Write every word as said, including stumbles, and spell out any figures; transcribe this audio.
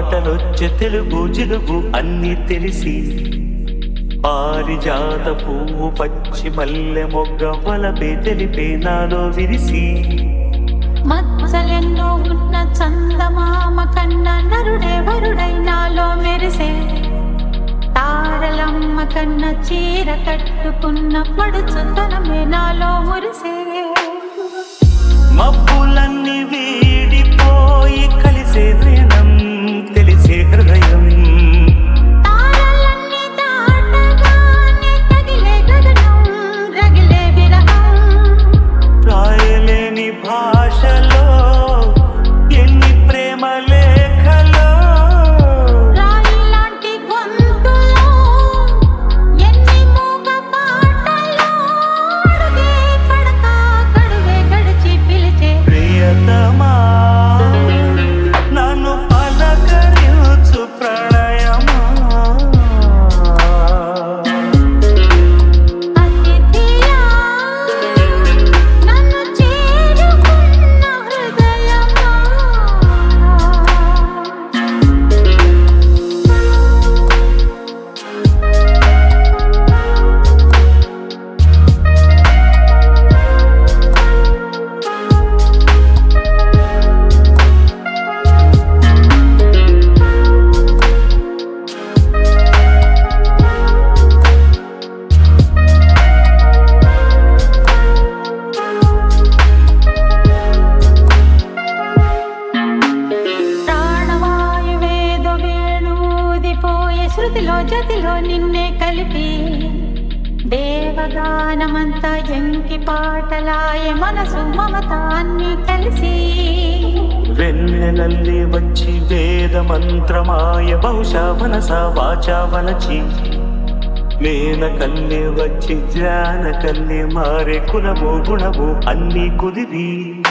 పాటలొచ్చే తెలుగు జిలుగు అన్ని తెలిసి పారిజాత పువ్వు పచ్చి మల్లె మొగ్గ వలపే తెలిపే నాలో విరిసి మచ్చలెన్నో ఉన్న చందమామ కన్న నరుడే వరుడై నాలో మెరిసే తారలమ్మ కన్న చీర కట్టుకున్న పడుచుతనమే నాలో మురిసే మబ్బులన్నీ వీడిపోయి కలిసే నయనం తెలిసే హృదయం తారలన్నీ దాటగానే తగిలే గగనం రగిలే విరహం రాయలేని భాషలో ఎన్ని ప్రేమ లేఖలో రాయి లాంటి గొంతులో ఎన్ని మూగ పాటలో అడుగే పడక గడువే గడిచి పిలిచే ప్రియతమా నన్ను పలకరించు ప్రణయమా అతిథియా నన్ను చేరుకున్న హృదయమా ప్రాణవాయువేదో వేణూదిపోయే శృతిలో జతిలో నిన్నే కలిపి దేవగానమంతా ఎంకి పాటలాయ మనసు మమత అన్ని కలిసి వెన్నెలల్లి వచ్చి వేద మంత్రమాయ బహుశా మనస వాచా వలచి మేన కల్లే వచ్చి జ్ఞాన కల్లే మారే కులము గుణము అన్ని కుదిరి